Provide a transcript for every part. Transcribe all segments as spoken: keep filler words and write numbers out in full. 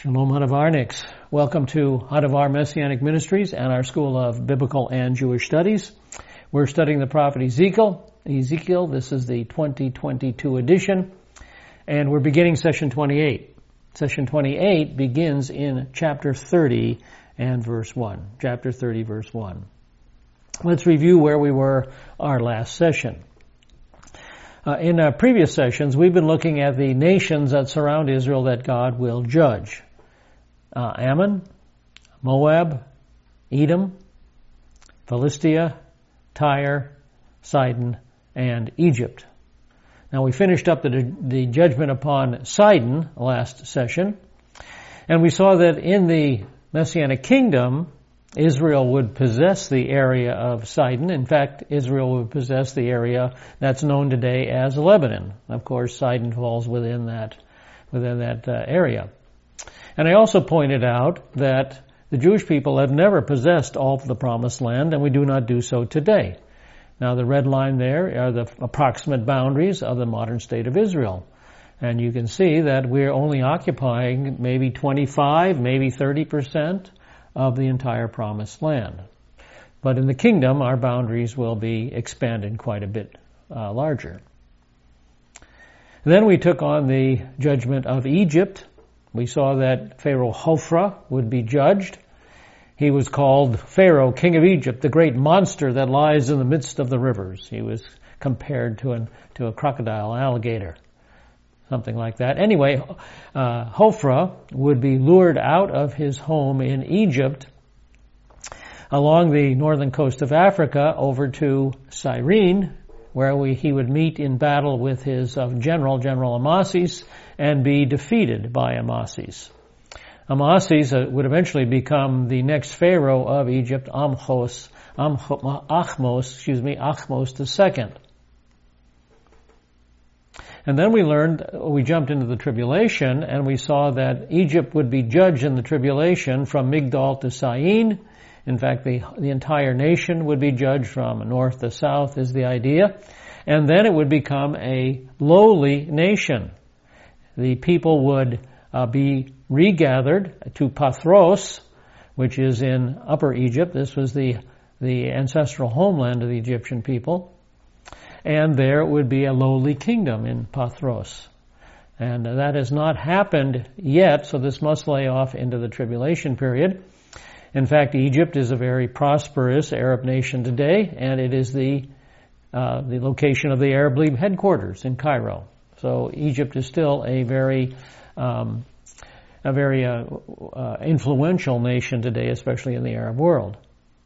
Shalom Hadavarniks. Welcome to Hadavar Messianic Ministries and our School of Biblical and Jewish Studies. We're studying the prophet Ezekiel. Ezekiel, this is the twenty twenty-two edition, and we're beginning session twenty-eight. Session twenty-eight begins in chapter thirty and verse one. Chapter thirty, verse one. Let's review where we were our last session. Uh, in uh, previous sessions, we've been looking at the nations that surround Israel that God will judge. Uh, Ammon, Moab, Edom, Philistia, Tyre, Sidon, and Egypt. Now we finished up the, the judgment upon Sidon last session, and we saw that in the Messianic kingdom, Israel would possess the area of Sidon. In fact, Israel would possess the area that's known today as Lebanon. Of course, Sidon falls within that within that uh, area. And I also pointed out that the Jewish people have never possessed all of the Promised Land, and we do not do so today. Now, the red line there are the approximate boundaries of the modern state of Israel. And you can see that we're only occupying maybe twenty-five, maybe thirty percent of the entire Promised Land. But in the kingdom, our boundaries will be expanded quite a bit uh, larger. And then we took on the judgment of Egypt. We saw that Pharaoh Hophra would be judged. He was called Pharaoh, king of Egypt, the great monster that lies in the midst of the rivers. He was compared to, an, to a crocodile, alligator, something like that. Anyway, uh, Hophra would be lured out of his home in Egypt along the northern coast of Africa over to Cyrene, where we, he would meet in battle with his uh, general, General Amasis, and be defeated by Amasis. Amasis uh, would eventually become the next pharaoh of Egypt, Amhos, Amho, Achmos, excuse me, Achmos the second. And then we learned, we jumped into the tribulation, and we saw that Egypt would be judged in the tribulation from Migdol to Syene. In fact, the, the entire nation would be judged from north to south is the idea. And then it would become a lowly nation. The people would uh, be regathered to Pathros, which is in Upper Egypt. This was the, the ancestral homeland of the Egyptian people. And there would be a lowly kingdom in Pathros. And that has not happened yet, so this must lay off into the tribulation period. In fact, Egypt is a very prosperous Arab nation today, and it is the uh, the location of the Arab League headquarters in Cairo. So Egypt is still a very um, a very uh, uh, influential nation today, especially in the Arab world.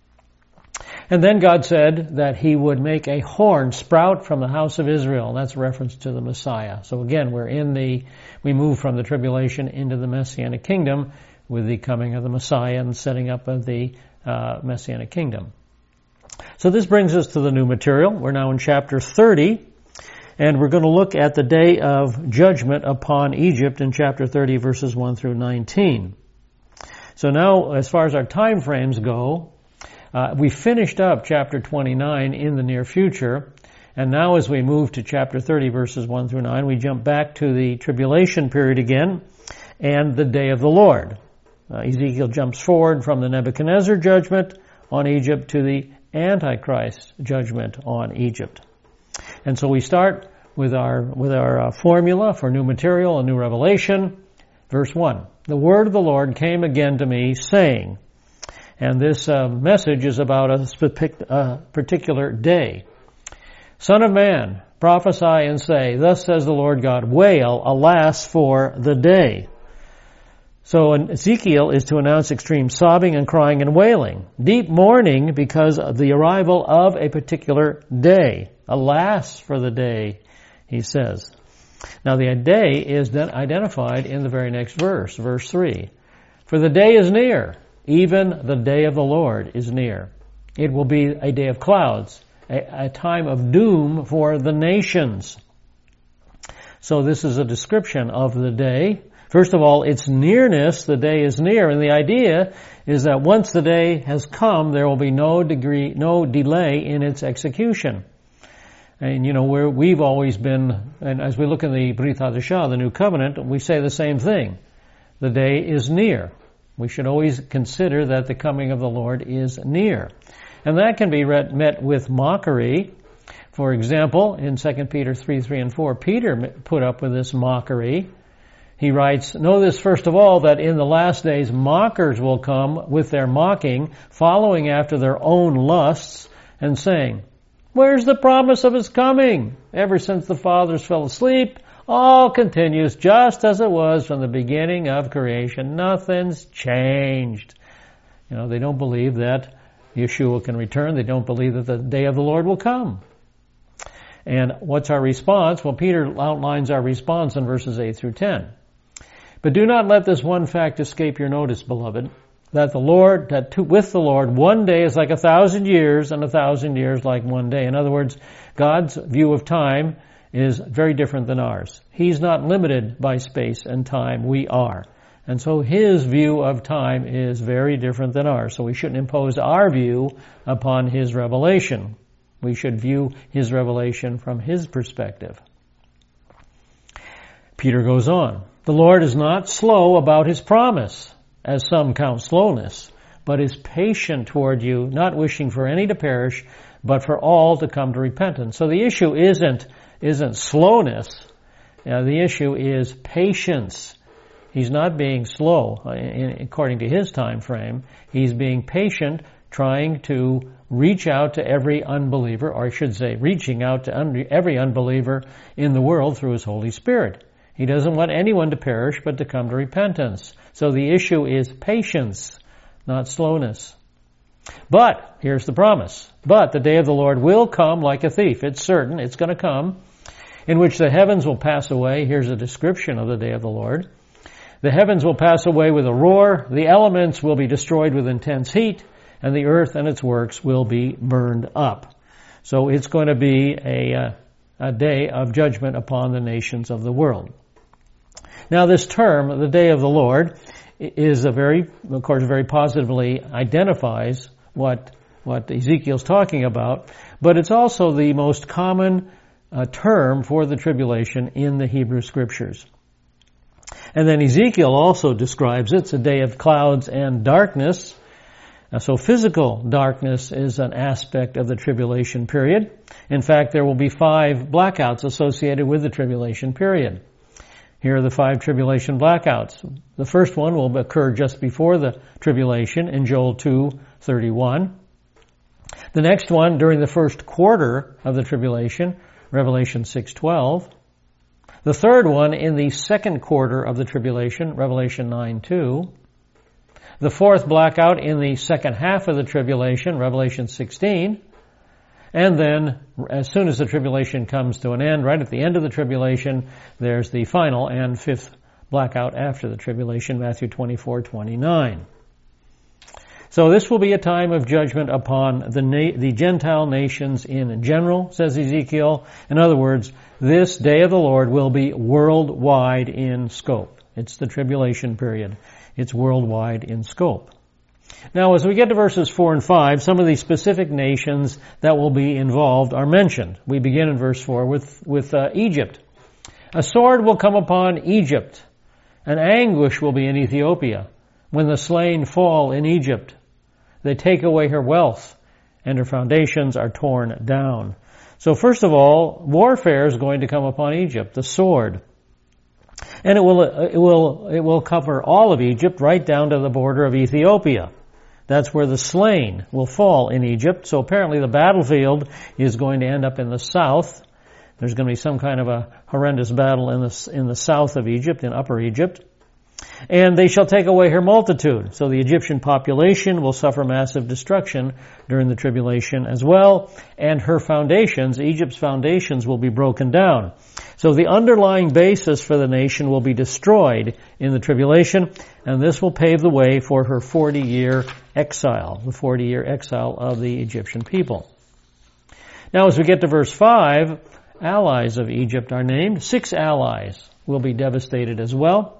And then God said that He would make a horn sprout from the house of Israel. That's a reference to the Messiah. So again, we're in the, we move from the tribulation into the Messianic kingdom with the coming of the Messiah and setting up of the uh, Messianic kingdom. So this brings us to the new material. We're now in chapter thirty, and we're going to look at the day of judgment upon Egypt in chapter thirty, verses one through nineteen. So now, as far as our time frames go, Uh, we finished up chapter twenty-nine in the near future, and now as we move to chapter thirty, verses one through nine, we jump back to the tribulation period again and the day of the Lord. Uh, Ezekiel jumps forward from the Nebuchadnezzar judgment on Egypt to the Antichrist judgment on Egypt. And so we start with our with our uh, formula for new material and new revelation. Verse one, the word of the Lord came again to me, saying, and this uh, message is about a spe- uh, particular day. Son of man, prophesy and say, thus says the Lord God, wail, alas, for the day. So Ezekiel is to announce extreme sobbing and crying and wailing, deep mourning because of the arrival of a particular day. Alas for the day, he says. Now the day is then identified in the very next verse, verse three. For the day is near. Even the day of the Lord is near. It will be a day of clouds, a, a time of doom for the nations. So this is a description of the day. First of all, its nearness, the day is near, and the idea is that once the day has come, there will be no degree, no delay in its execution. And, you know, we're, we've always been, and as we look in the Brit Hadashah, the New Covenant, we say the same thing. The day is near. We should always consider that the coming of the Lord is near. And that can be read, met with mockery. For example, in Second Peter three, three and four, Peter put up with this mockery. He writes, "Know this first of all, that in the last days mockers will come with their mocking, following after their own lusts, and saying, 'Where's the promise of his coming? Ever since the fathers fell asleep, all continues just as it was from the beginning of creation. Nothing's changed.'" You know, they don't believe that Yeshua can return. They don't believe that the day of the Lord will come. And what's our response? Well, Peter outlines our response in verses eight through ten. "But do not let this one fact escape your notice, beloved, that the Lord, that to, with the Lord, one day is like a thousand years, and a thousand years like one day." In other words, God's view of time is very different than ours. He's not limited by space and time. We are. And so His view of time is very different than ours. So we shouldn't impose our view upon His revelation. We should view His revelation from His perspective. Peter goes on, "The Lord is not slow about His promise, as some count slowness, but is patient toward you, not wishing for any to perish, but for all to come to repentance." So the issue isn't isn't slowness. Uh, the issue is patience. He's not being slow uh, in, according to His time frame. He's being patient, trying to reach out to every unbeliever, or I should say, reaching out to un- every unbeliever in the world through His Holy Spirit. He doesn't want anyone to perish, but to come to repentance. So the issue is patience, not slowness. But, here's the promise, "But the day of the Lord will come like a thief." It's certain, it's going to come, "in which the heavens will pass away." Here's a description of the day of the Lord. "The heavens will pass away with a roar, the elements will be destroyed with intense heat, and the earth and its works will be burned up." So it's going to be a, uh, a day of judgment upon the nations of the world. Now this term, the day of the Lord, is a very, of course, very positively identifies what what Ezekiel's talking about, but it's also the most common uh, term for the tribulation in the Hebrew Scriptures. And then Ezekiel also describes it. It's a day of clouds and darkness. Uh, so physical darkness is an aspect of the tribulation period. In fact, there will be five blackouts associated with the tribulation period. Here are the five tribulation blackouts. The first one will occur just before the tribulation in Joel two thirty-one. The next one during the first quarter of the tribulation, Revelation six twelve. The third one in the second quarter of the tribulation, Revelation nine two. The fourth blackout in the second half of the tribulation, Revelation sixteen. And then, as soon as the tribulation comes to an end, right at the end of the tribulation, there's the final and fifth blackout after the tribulation, Matthew twenty-four twenty-nine. So this will be a time of judgment upon the na- the Gentile nations in general, says Ezekiel. In other words, this day of the Lord will be worldwide in scope. It's the tribulation period. It's worldwide in scope. Now, as we get to verses four and five, some of the specific nations that will be involved are mentioned. We begin in verse four with, with uh, Egypt. "A sword will come upon Egypt, and anguish will be in Ethiopia. When the slain fall in Egypt, they take away her wealth, and her foundations are torn down." So first of all, warfare is going to come upon Egypt, the sword. And it will, it will, it will cover all of Egypt right down to the border of Ethiopia. That's where the slain will fall in Egypt. So apparently the battlefield is going to end up in the south. There's going to be some kind of a horrendous battle in the, in the south of Egypt, in Upper Egypt. "And they shall take away her multitude." So the Egyptian population will suffer massive destruction during the tribulation as well. And her foundations, Egypt's foundations, will be broken down. So the underlying basis for the nation will be destroyed in the tribulation, and this will pave the way for her forty-year exile, the forty-year exile of the Egyptian people. Now as we get to verse five, allies of Egypt are named. Six allies will be devastated as well.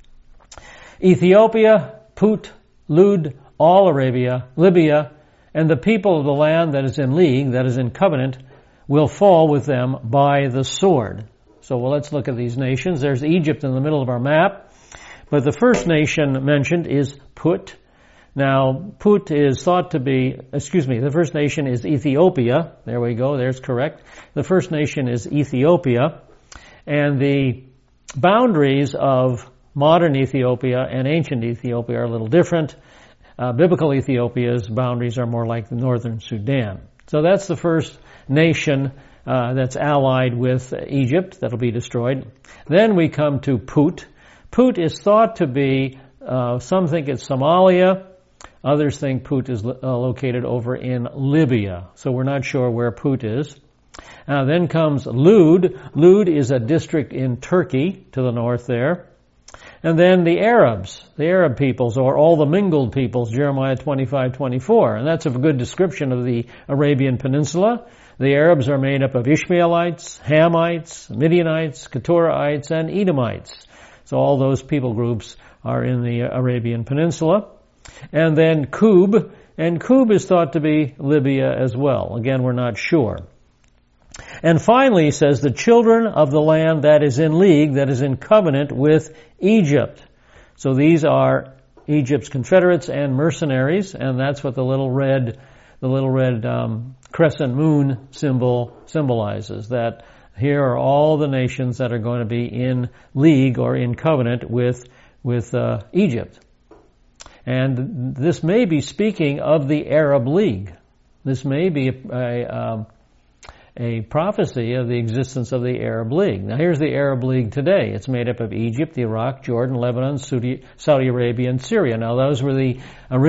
Ethiopia, Put, Lud, all Arabia, Libya, and the people of the land that is in league, that is in covenant, will fall with them by the sword. So well, let's look at these nations. There's Egypt in the middle of our map. But the first nation mentioned is Put. Now, Put is thought to be, excuse me, the first nation is Ethiopia. There we go, there's correct. The first nation is Ethiopia. And the boundaries of modern Ethiopia and ancient Ethiopia are a little different. Uh, biblical Ethiopia's boundaries are more like the northern Sudan. So that's the first nation uh, that's allied with Egypt that'll be destroyed. Then we come to Put. Put is thought to be, uh, some think it's Somalia. Others think Put is uh, located over in Libya. So we're not sure where Put is. Uh, then comes Lud. Lud is a district in Turkey to the north there. And then the Arabs, the Arab peoples, or all the mingled peoples, Jeremiah twenty-five twenty-four. And that's a good description of the Arabian Peninsula. The Arabs are made up of Ishmaelites, Hamites, Midianites, Keturaites, and Edomites. So all those people groups are in the Arabian Peninsula. And then Kub, and Kub is thought to be Libya as well. Again, we're not sure. And finally, he says, the children of the land that is in league, that is in covenant with Egypt. So these are Egypt's confederates and mercenaries, and that's what the little red, the little red um, crescent moon symbol symbolizes. That here are all the nations that are going to be in league or in covenant with with uh, Egypt. And this may be speaking of the Arab League. This may be a, a um, a prophecy of the existence of the Arab League. Now here's the Arab League today. It's made up of Egypt, Iraq, Jordan, Lebanon, Saudi, Saudi Arabia, and Syria. Now those were the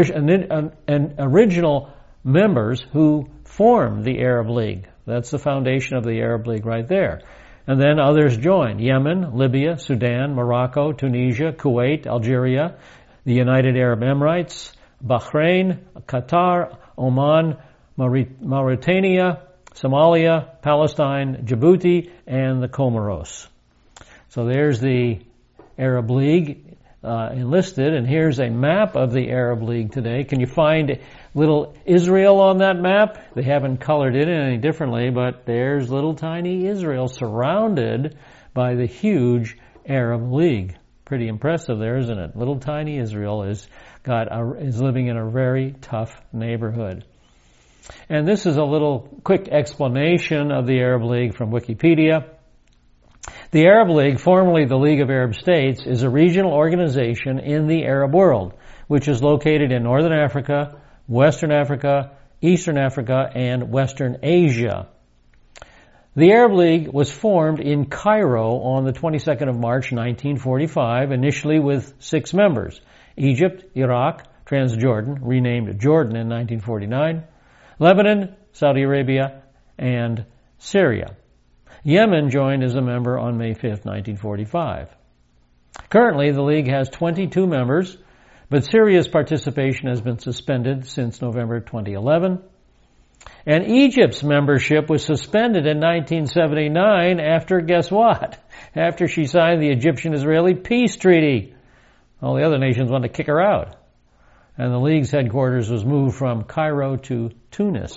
original members who formed the Arab League. That's the foundation of the Arab League right there. And then others joined. Yemen, Libya, Sudan, Morocco, Tunisia, Kuwait, Algeria, the United Arab Emirates, Bahrain, Qatar, Oman, Mauritania, Somalia, Palestine, Djibouti, and the Comoros. So there's the Arab League uh, enlisted, and here's a map of the Arab League today. Can you find little Israel on that map? They haven't colored it in any differently, but there's little tiny Israel surrounded by the huge Arab League. Pretty impressive there, isn't it? Little tiny Israel is got a, is living in a very tough neighborhood. And this is a little quick explanation of the Arab League from Wikipedia. The Arab League, formerly the League of Arab States, is a regional organization in the Arab world, which is located in Northern Africa, Western Africa, Eastern Africa, and Western Asia. The Arab League was formed in Cairo on the twenty-second of March, nineteen forty-five, initially with six members: Egypt, Iraq, Transjordan, renamed Jordan in nineteen forty-nine, Lebanon, Saudi Arabia, and Syria. Yemen joined as a member on May fifth, nineteen forty-five. Currently, the League has twenty-two members, but Syria's participation has been suspended since November twenty eleven. And Egypt's membership was suspended in nineteen seventy-nine after, guess what? After she signed the Egyptian-Israeli peace treaty. All the other nations wanted to kick her out. And the League's headquarters was moved from Cairo to Tunis.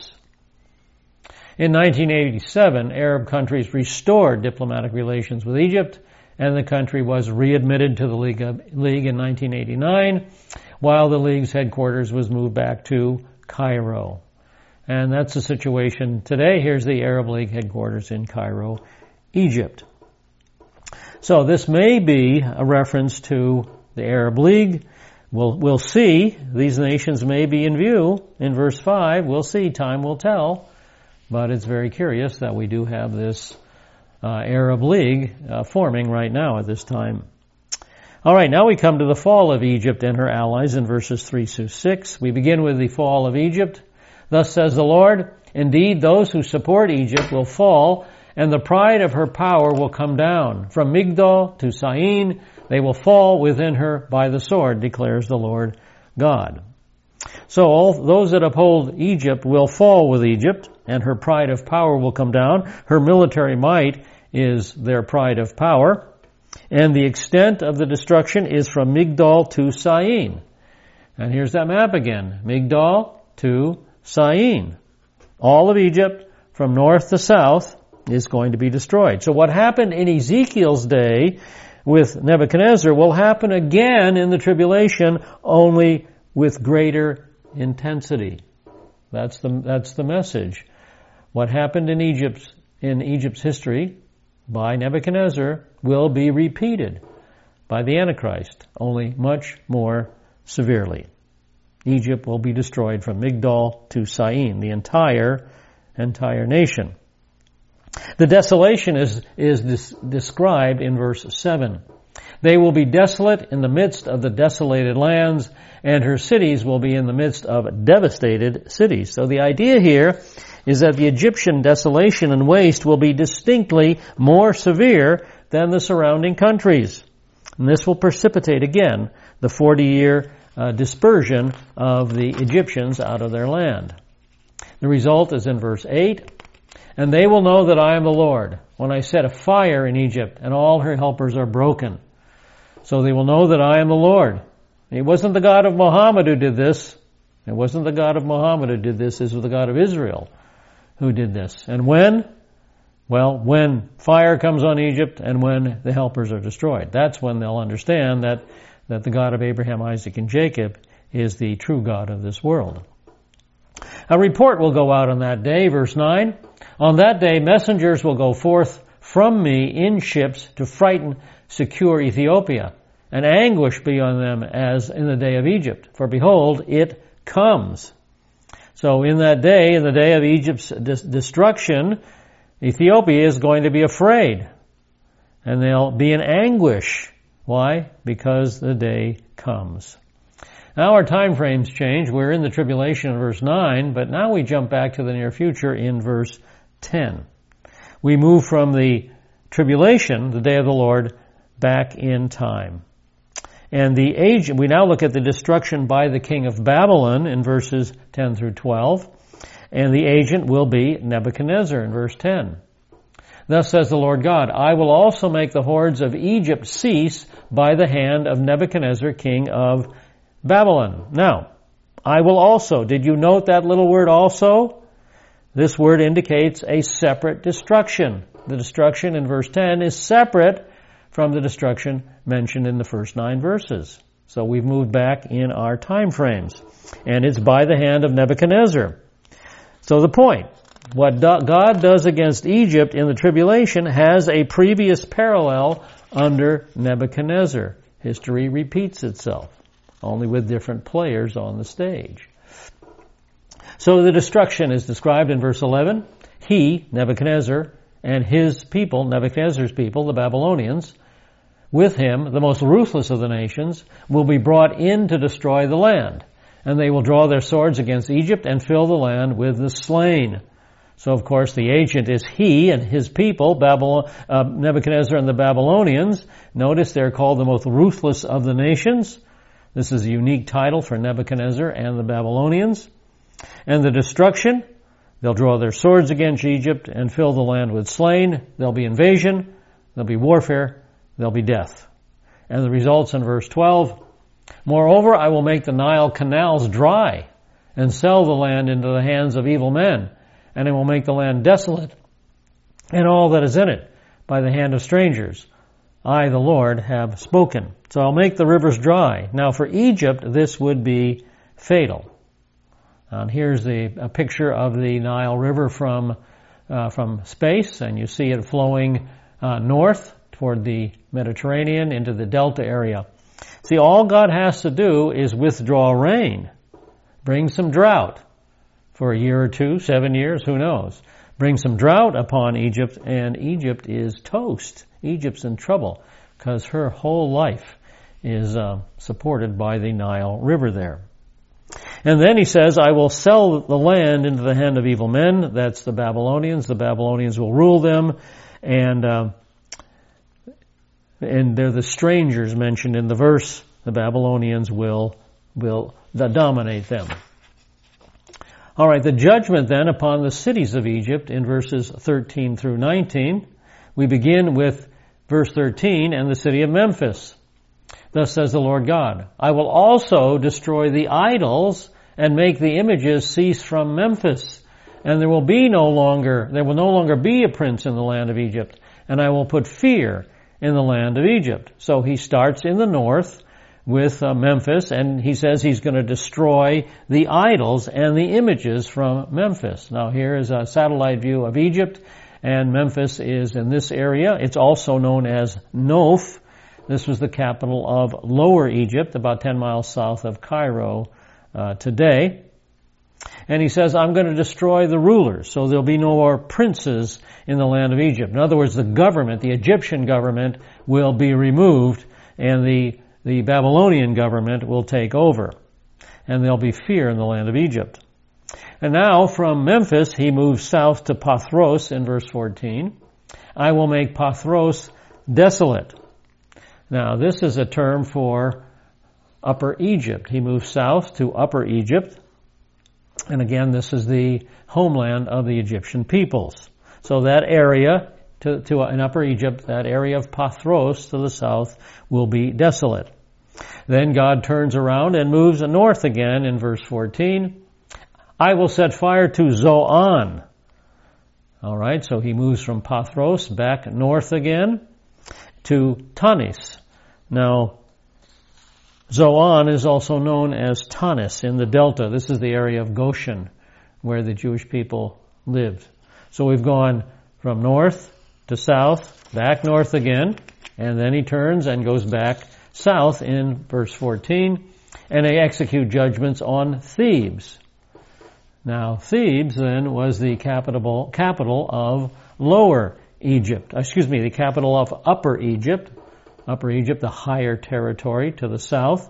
In nineteen eighty-seven, Arab countries restored diplomatic relations with Egypt, and the country was readmitted to the League, of, League in nineteen eighty-nine, while the League's headquarters was moved back to Cairo. And that's the situation today. Here's the Arab League headquarters in Cairo, Egypt. So this may be a reference to the Arab League. We'll, we'll see. These nations may be in view in verse five. We'll see. Time will tell. But it's very curious that we do have this uh, Arab League uh, forming right now at this time. All right, now we come to the fall of Egypt and her allies in verses three through six. We begin with the fall of Egypt. Thus says the Lord, indeed, those who support Egypt will fall, and the pride of her power will come down. From Migdol to Syene, they will fall within her by the sword, declares the Lord God. So all those that uphold Egypt will fall with Egypt, and her pride of power will come down. Her military might is their pride of power. And the extent of the destruction is from Migdol to Syene. And here's that map again. Migdol to Syene. All of Egypt from north to south is going to be destroyed. So what happened in Ezekiel's day with Nebuchadnezzar will happen again in the tribulation, only with greater intensity. That's the, that's the message. What happened in Egypt, in Egypt's history by Nebuchadnezzar will be repeated by the Antichrist, only much more severely. Egypt will be destroyed from Migdol to Syene, the entire, entire nation. The desolation is, is dis- described in verse seven. They will be desolate in the midst of the desolated lands, and her cities will be in the midst of devastated cities. So the idea here is that the Egyptian desolation and waste will be distinctly more severe than the surrounding countries. And this will precipitate again the forty-year uh, dispersion of the Egyptians out of their land. The result is in verse eight. And they will know that I am the Lord, when I set a fire in Egypt, and all her helpers are broken. So they will know that I am the Lord. It wasn't the God of Muhammad who did this. It wasn't the God of Muhammad who did this. It was the God of Israel who did this. And when? Well, when fire comes on Egypt and when the helpers are destroyed. That's when they'll understand that, that the God of Abraham, Isaac, and Jacob is the true God of this world. A report will go out on that day, verse nine. On that day, messengers will go forth from me in ships to frighten secure Ethiopia, and anguish be on them as in the day of Egypt. For behold, it comes. So in that day, in the day of Egypt's dis- destruction, Ethiopia is going to be afraid, and they'll be in anguish. Why? Because the day comes. Now our time frames change. We're in the tribulation in verse nine, but now we jump back to the near future in verse ten. We move from the tribulation, the day of the Lord, back in time. And the age, we now look at the destruction by the king of Babylon in verses ten through twelve. And the agent will be Nebuchadnezzar in verse ten. Thus says the Lord God, I will also make the hordes of Egypt cease by the hand of Nebuchadnezzar, king of Babylon. Now, I will also. Did you note that little word also? This word indicates a separate destruction. The destruction in verse ten is separate from the destruction mentioned in the first nine verses. So we've moved back in our time frames. And it's by the hand of Nebuchadnezzar. So the point, what God does against Egypt in the tribulation has a previous parallel under Nebuchadnezzar. History repeats itself, only with different players on the stage. So the destruction is described in verse eleven. He, Nebuchadnezzar, and his people, Nebuchadnezzar's people, the Babylonians, with him, the most ruthless of the nations, will be brought in to destroy the land. And they will draw their swords against Egypt and fill the land with the slain. So, of course, the agent is he and his people, Babylon, uh, Nebuchadnezzar and the Babylonians. Notice they're called the most ruthless of the nations. This is a unique title for Nebuchadnezzar and the Babylonians. And the destruction, they'll draw their swords against Egypt and fill the land with slain. There'll be invasion, there'll be warfare, there'll be death. And the results in verse twelve, moreover, I will make the Nile canals dry and sell the land into the hands of evil men, and I will make the land desolate and all that is in it by the hand of strangers. I, the Lord, have spoken. So I'll make the rivers dry. Now for Egypt, this would be fatal. And here's the a picture of the Nile River from uh, from space, and you see it flowing uh, north toward the Mediterranean into the Delta area. See, all God has to do is withdraw rain, bring some drought for a year or two, seven years, who knows. Bring some drought upon Egypt, and Egypt is toast. Egypt's in trouble because her whole life is uh, supported by the Nile River there. And then he says, I will sell the land into the hand of evil men. That's the Babylonians. The Babylonians will rule them, and uh, and they're the strangers mentioned in the verse. The Babylonians will will dominate them. All right, the judgment then upon the cities of Egypt in verses thirteen through nineteen. We begin with verse thirteen, and the city of Memphis. Thus says the Lord God, I will also destroy the idols and make the images cease from Memphis. And there will be no longer, there will no longer be a prince in the land of Egypt. And I will put fear in the land of Egypt. So he starts in the north with uh, Memphis, and he says he's going to destroy the idols and the images from Memphis. Now here is a satellite view of Egypt, and Memphis is in this area. It's also known as Noph. This was the capital of Lower Egypt, about ten miles south of Cairo uh, today. And he says, I'm going to destroy the rulers, so there'll be no more princes in the land of Egypt. In other words, the government, the Egyptian government, will be removed, and the, the Babylonian government will take over. And there'll be fear in the land of Egypt. And now, from Memphis, he moves south to Pathros in verse fourteen. I will make Pathros desolate. Now, this is a term for Upper Egypt. He moves south to Upper Egypt. And again, this is the homeland of the Egyptian peoples. So that area, to, to in Upper Egypt, that area of Pathros to the south will be desolate. Then God turns around and moves north again in verse fourteen. I will set fire to Zoan. All right, so he moves from Pathros back north again to Tanis. Now, Zoan is also known as Tanis in the delta. This is the area of Goshen where the Jewish people lived. So we've gone from north to south, back north again, and then he turns and goes back south in verse fourteen, and they execute judgments on Thebes. Now, Thebes then was the capital, capital of Lower Egypt. Excuse me, the capital of Upper Egypt. Upper Egypt, the higher territory to the south.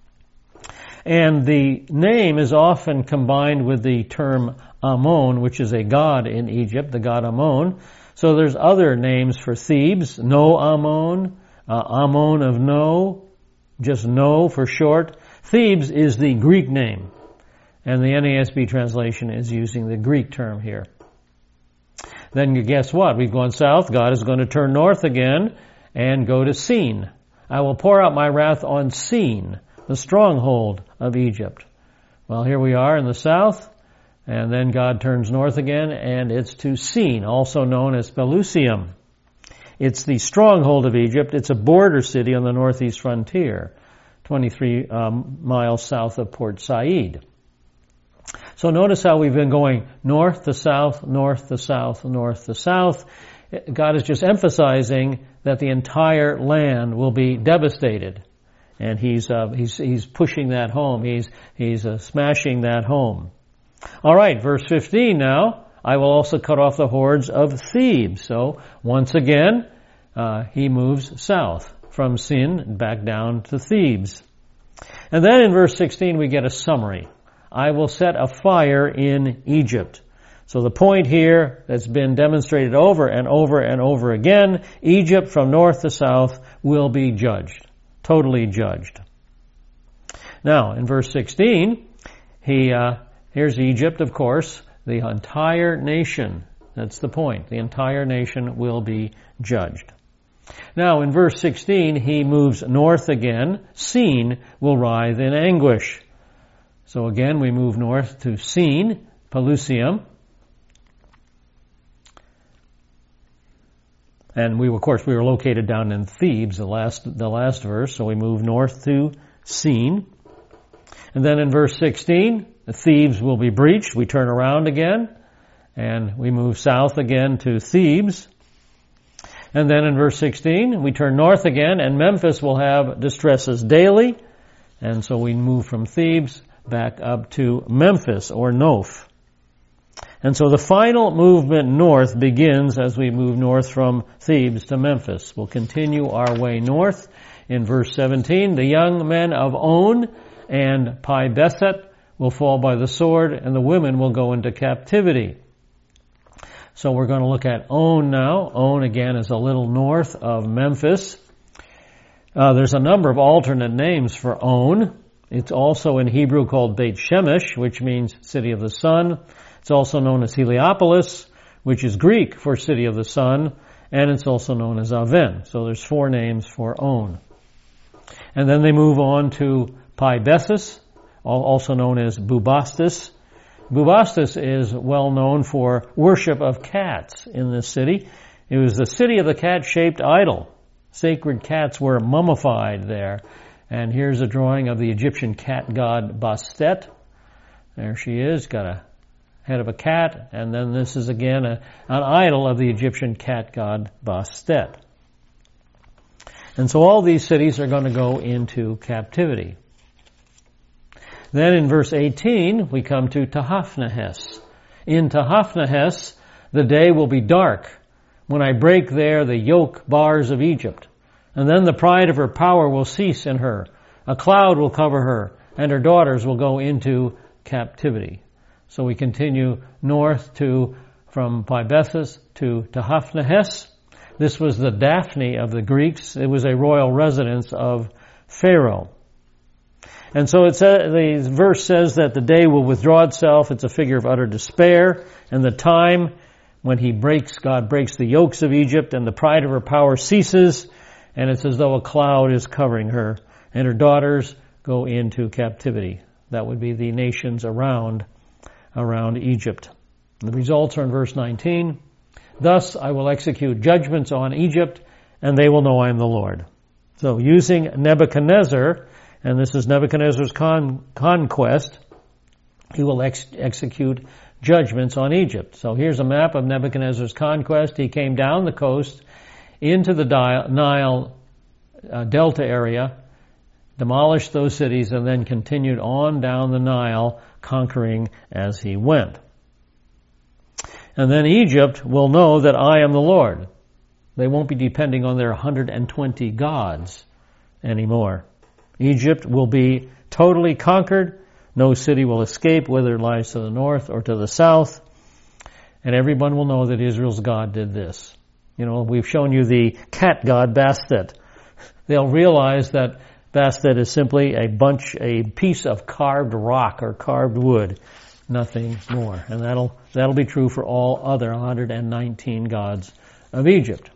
And the name is often combined with the term Ammon, which is a god in Egypt, the god Ammon. So there's other names for Thebes, No Ammon, uh, Ammon of No, just No for short. Thebes is the Greek name, and the N A S B translation is using the Greek term here. Then guess what? We've gone south. God is going to turn north again and go to Sin. I will pour out my wrath on Sin, the stronghold of Egypt. Well, here we are in the south, and then God turns north again, and it's to Sin, also known as Pelusium. It's the stronghold of Egypt. It's a border city on the northeast frontier, twenty-three um, miles south of Port Said. So notice how we've been going north to south, north to south, north to south. God is just emphasizing that the entire land will be devastated, and he's uh, he's he's pushing that home. He's he's uh, smashing that home. All right, verse fifteen now. I will also cut off the hordes of Thebes. So once again, uh, he moves south from Sin back down to Thebes, and then in verse sixteen we get a summary. I will set a fire in Egypt. So the point here that's been demonstrated over and over and over again, Egypt from north to south will be judged, totally judged. Now, in verse sixteen, he uh, here's Egypt, of course, the entire nation. That's the point. The entire nation will be judged. Now, in verse sixteen, he moves north again. Sin will writhe in anguish. So again, we move north to Sin, Pelusium. And we, of course, we were located down in Thebes, the last, the last verse, so we move north to Sin. And then in verse sixteen, the Thebes will be breached. We turn around again, and we move south again to Thebes. And then in verse sixteen, we turn north again, and Memphis will have distresses daily. And so we move from Thebes back up to Memphis, or Noph. And so the final movement north begins as we move north from Thebes to Memphis. We'll continue our way north. In verse seventeen, the young men of On and Pi Beset will fall by the sword, and the women will go into captivity. So we're going to look at On now. On, again, is a little north of Memphis. Uh, there's a number of alternate names for On. It's also in Hebrew called Beit Shemesh, which means city of the sun. It's also known as Heliopolis, which is Greek for city of the sun, and it's also known as Aven. So there's four names for On. And then they move on to Pi Beses, also known as Bubastis. Bubastis is well known for worship of cats in this city. It was the city of the cat-shaped idol. Sacred cats were mummified there. And here's a drawing of the Egyptian cat god Bastet. There she is, got a head of a cat, and then this is again a, an idol of the Egyptian cat god Bastet. And so all these cities are going to go into captivity. Then in verse eighteen, we come to Tahapnehes. In Tahapnehes, the day will be dark when I break there the yoke bars of Egypt. And then the pride of her power will cease in her. A cloud will cover her, and her daughters will go into captivity. So we continue north to, from Pybethus to Tahapnehes. This was the Daphne of the Greeks. It was a royal residence of Pharaoh. And so it says, the verse says that the day will withdraw itself. It's a figure of utter despair. And the time when he breaks, God breaks the yokes of Egypt, and the pride of her power ceases, and it's as though a cloud is covering her, and her daughters go into captivity. That would be the nations around, around Egypt. The results are in verse nineteen. Thus I will execute judgments on Egypt, and they will know I am the Lord. So using Nebuchadnezzar, and this is Nebuchadnezzar's con- conquest, he will ex- execute judgments on Egypt. So here's a map of Nebuchadnezzar's conquest. He came down the coast into the Nile uh, Delta area, demolished those cities, and then continued on down the Nile, conquering as he went. And then Egypt will know that I am the Lord. They won't be depending on their one hundred twenty gods anymore. Egypt will be totally conquered. No city will escape, whether it lies to the north or to the south. And everyone will know that Israel's God did this. You know, we've shown you the cat god Bastet. They'll realize that Bastet is simply a bunch, a piece of carved rock or carved wood. Nothing more. And that'll, that'll be true for all other one hundred nineteen gods of Egypt.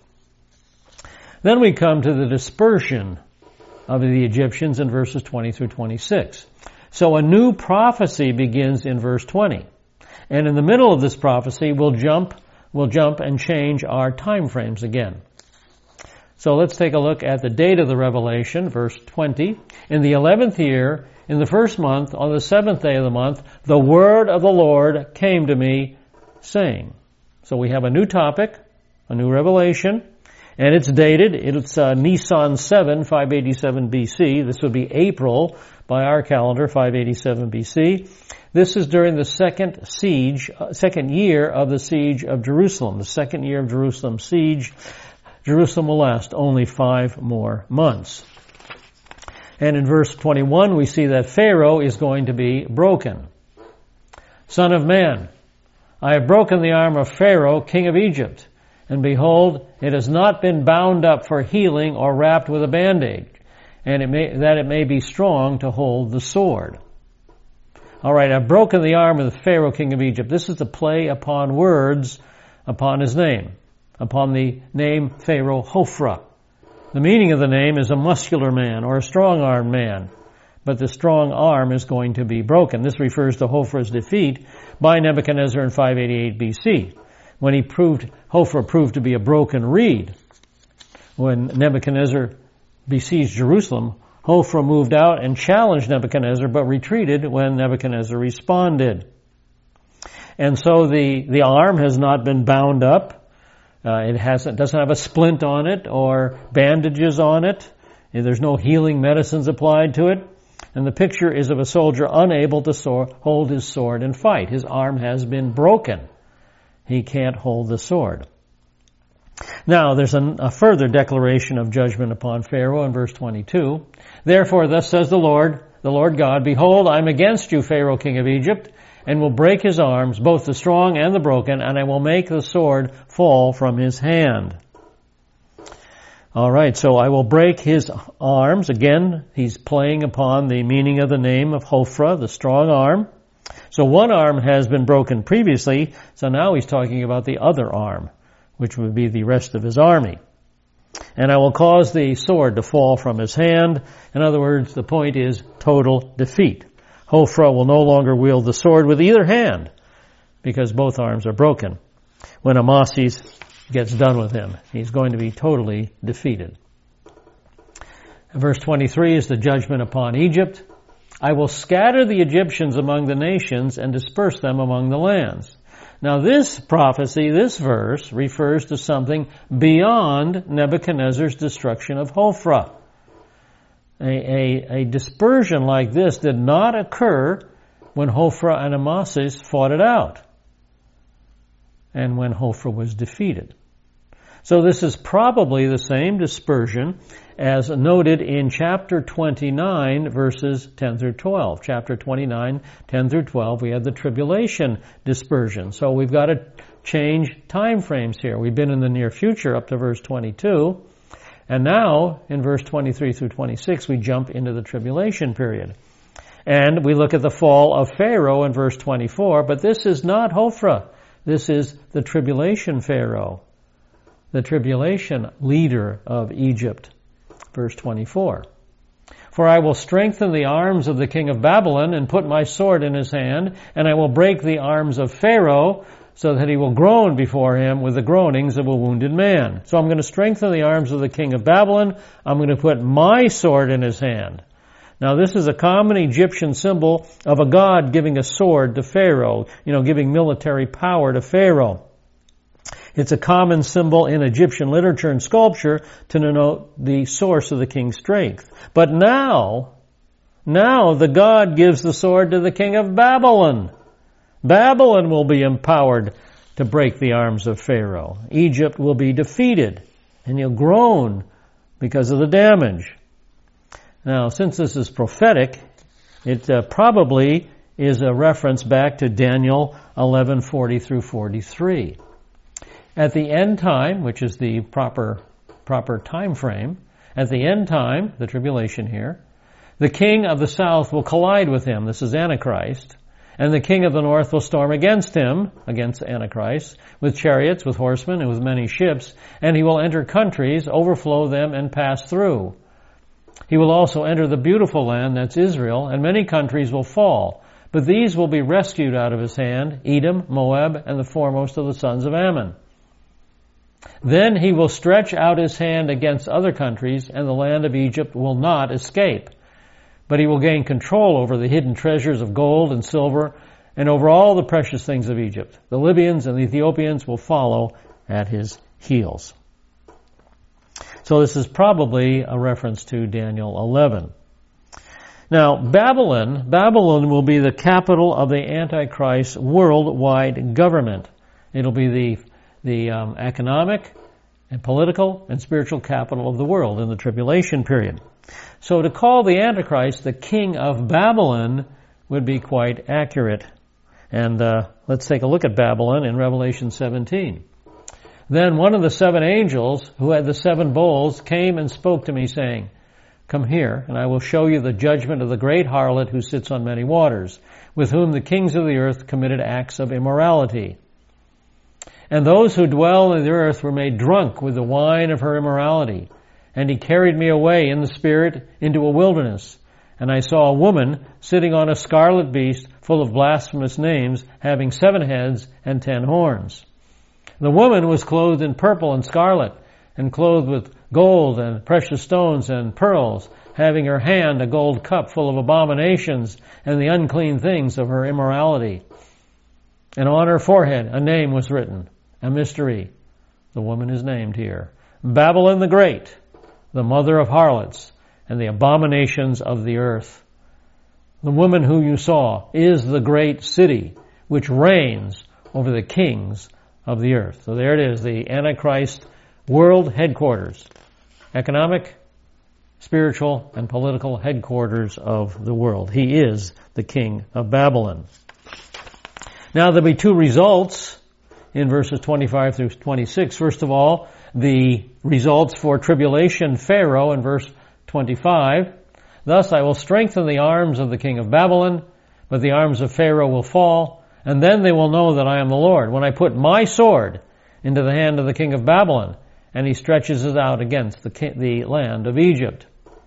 Then we come to the dispersion of the Egyptians in verses twenty through twenty-six. So a new prophecy begins in verse twenty. And in the middle of this prophecy, we'll jump, we'll jump and change our time frames again. So let's take a look at the date of the revelation, verse twenty. In the eleventh year, in the first month, on the seventh day of the month, the word of the Lord came to me, saying. So we have a new topic, a new revelation, and it's dated. It's uh, Nisan seven, five eighty-seven B C. This would be April by our calendar, five eighty-seven B C. This is during the second siege, uh, second year of the siege of Jerusalem. The second year of Jerusalem's siege. Jerusalem will last only five more months. And in verse twenty-one, we see that Pharaoh is going to be broken. Son of man, I have broken the arm of Pharaoh, king of Egypt, and behold, it has not been bound up for healing or wrapped with a bandage, and it may, that it may be strong to hold the sword. All right, I've broken the arm of the Pharaoh, king of Egypt. This is a play upon words upon his name, upon the name Pharaoh Hophra. The meaning of the name is a muscular man or a strong-armed man, but the strong arm is going to be broken. This refers to Hophra's defeat by Nebuchadnezzar in five eighty-eight B C, when he proved, Hophra proved to be a broken reed. When Nebuchadnezzar besieged Jerusalem, Hophra moved out and challenged Nebuchadnezzar, but retreated when Nebuchadnezzar responded. And so the, the arm has not been bound up. Uh, it hasn't, doesn't have a splint on it or bandages on it. And there's no healing medicines applied to it. And the picture is of a soldier unable to sword, hold his sword and fight. His arm has been broken. He can't hold the sword. Now, there's an, a further declaration of judgment upon Pharaoh in verse twenty-two. Therefore, thus says the Lord, the Lord God, behold, I'm against you, Pharaoh, king of Egypt, and will break his arms, both the strong and the broken, and I will make the sword fall from his hand. All right, so I will break his arms. Again, he's playing upon the meaning of the name of Hophra, the strong arm. So one arm has been broken previously, so now he's talking about the other arm, which would be the rest of his army. And I will cause the sword to fall from his hand. In other words, the point is total defeat. Hophra will no longer wield the sword with either hand because both arms are broken. When Amasis gets done with him, he's going to be totally defeated. Verse twenty-three is the judgment upon Egypt. I will scatter the Egyptians among the nations and disperse them among the lands. Now this prophecy, this verse, refers to something beyond Nebuchadnezzar's destruction of Hophra. A, a, a dispersion like this did not occur when Hophra and Amasis fought it out and when Hophra was defeated. So this is probably the same dispersion as noted in chapter twenty-nine, verses ten through twelve. Chapter twenty-nine, ten through twelve, we had the tribulation dispersion. So we've got to change time frames here. We've been in the near future up to verse twenty-two, and now in verse twenty-three through twenty-six, we jump into the tribulation period. And we look at the fall of Pharaoh in verse twenty-four, but this is not Hophra. This is the tribulation Pharaoh, the tribulation leader of Egypt. Verse twenty-four. For I will strengthen the arms of the king of Babylon and put my sword in his hand, and I will break the arms of Pharaoh so that he will groan before him with the groanings of a wounded man. So I'm going to strengthen the arms of the king of Babylon. I'm going to put my sword in his hand. Now this is a common Egyptian symbol of a god giving a sword to Pharaoh, you know, giving military power to Pharaoh. It's a common symbol in Egyptian literature and sculpture to denote the source of the king's strength. But now, now the god gives the sword to the king of Babylon. Babylon will be empowered to break the arms of Pharaoh. Egypt will be defeated, and he'll groan because of the damage. Now, since this is prophetic, it uh, probably is a reference back to Daniel eleven forty through forty-three. At the end time, which is the proper proper time frame, at the end time, the tribulation here, the king of the south will collide with him. This is Antichrist. And the king of the north will storm against him, against Antichrist, with chariots, with horsemen, and with many ships, and he will enter countries, overflow them, and pass through. He will also enter the beautiful land, that's Israel, and many countries will fall. But these will be rescued out of his hand, Edom, Moab, and the foremost of the sons of Ammon. Then he will stretch out his hand against other countries, and the land of Egypt will not escape. But he will gain control over the hidden treasures of gold and silver, and over all the precious things of Egypt. The Libyans and the Ethiopians will follow at his heels. So this is probably a reference to Daniel eleven. Now, Babylon, Babylon will be the capital of the Antichrist worldwide government. It'll be the the um, economic and political and spiritual capital of the world in the tribulation period. So to call the Antichrist the king of Babylon would be quite accurate. And uh, let's take a look at Babylon in Revelation seventeen. Then one of the seven angels who had the seven bowls came and spoke to me, saying, Come here, and I will show you the judgment of the great harlot who sits on many waters, with whom the kings of the earth committed acts of immorality. And those who dwell in the earth were made drunk with the wine of her immorality. And he carried me away in the spirit into a wilderness. And I saw a woman sitting on a scarlet beast full of blasphemous names, having seven heads and ten horns. The woman was clothed in purple and scarlet, and clothed with gold and precious stones and pearls, having her hand a gold cup full of abominations and the unclean things of her immorality. And on her forehead a name was written, a mystery. The woman is named here. Babylon the Great, the mother of harlots and the abominations of the earth. The woman who you saw is the great city which reigns over the kings of the earth. So there it is, the Antichrist world headquarters, economic, spiritual, and political headquarters of the world. He is the king of Babylon. Now there'll be two results in verses twenty-five through twenty-six. First of all, the results for tribulation Pharaoh in verse twenty-five. Thus I will strengthen the arms of the king of Babylon, but the arms of Pharaoh will fall, and then they will know that I am the Lord, when I put my sword into the hand of the king of Babylon, and he stretches it out against the, king, the land of Egypt.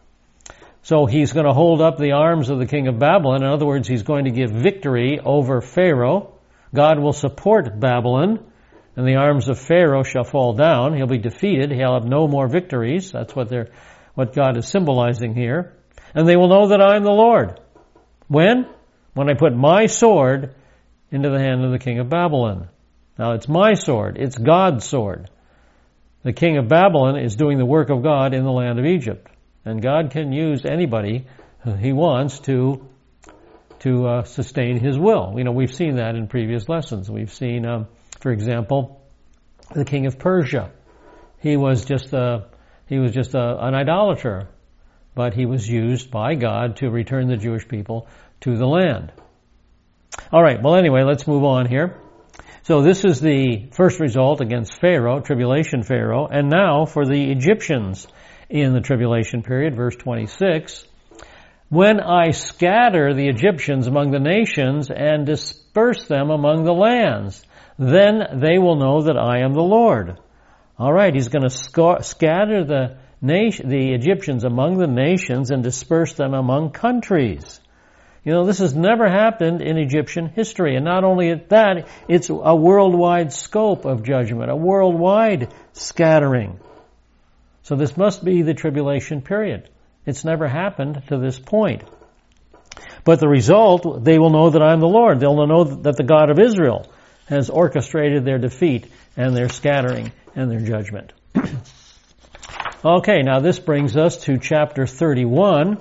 So he's going to hold up the arms of the king of Babylon. In other words, he's going to give victory over Pharaoh. God will support Babylon, and the arms of Pharaoh shall fall down. He'll be defeated. He'll have no more victories. That's what they're, what God is symbolizing here. And they will know that I am the Lord. When? When I put my sword into the hand of the king of Babylon. Now it's my sword. It's God's sword. The king of Babylon is doing the work of God in the land of Egypt. And God can use anybody he wants to to uh, sustain his will. You know, we've seen that in previous lessons. We've seen, um, for example, the king of Persia. He was just a, he was just a, an idolater, but he was used by God to return the Jewish people to the land. All right, well anyway, let's move on here. So this is the first result against Pharaoh, tribulation Pharaoh, and now for the Egyptians in the tribulation period, verse twenty-six. When I scatter the Egyptians among the nations and disperse them among the lands, then they will know that I am the Lord. All right, he's going to sc- scatter the nation, the Egyptians among the nations and disperse them among countries. You know, this has never happened in Egyptian history. And not only that, it's a worldwide scope of judgment, a worldwide scattering. So this must be the tribulation period. It's never happened to this point. But the result, they will know that I am the Lord. They'll know that the God of Israel has orchestrated their defeat and their scattering and their judgment. Okay, now this brings us to chapter thirty-one.